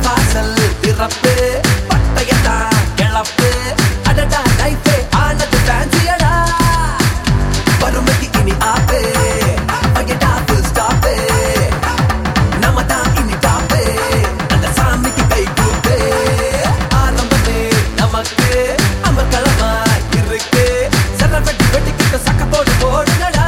வாசல் திறப்பு பட்டையடா கிளப்பு அடடா லைஃபே ஆனது ஃபேன்சியடா பருமதி இனி ஆப்பு பையடா ஃபுல் ஸ்டாப் நம்ம தான் இனி டாப் அந்த சாமிக்கு கை கூப்பு ஆரம்பமே நமக்கு அமர்க்களமா இருக்கு சரவெட்டி வெட்டிக்கிட்ட சக்க போடு போடுங்கடா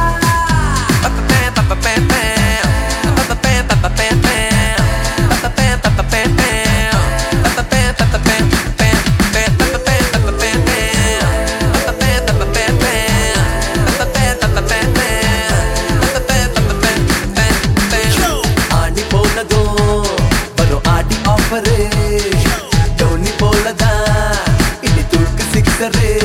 ஆடி போனதும் வரும் ஆடி ஆஃபரு டோனி போலதான் இனி தூக்கு சிக்ஸரு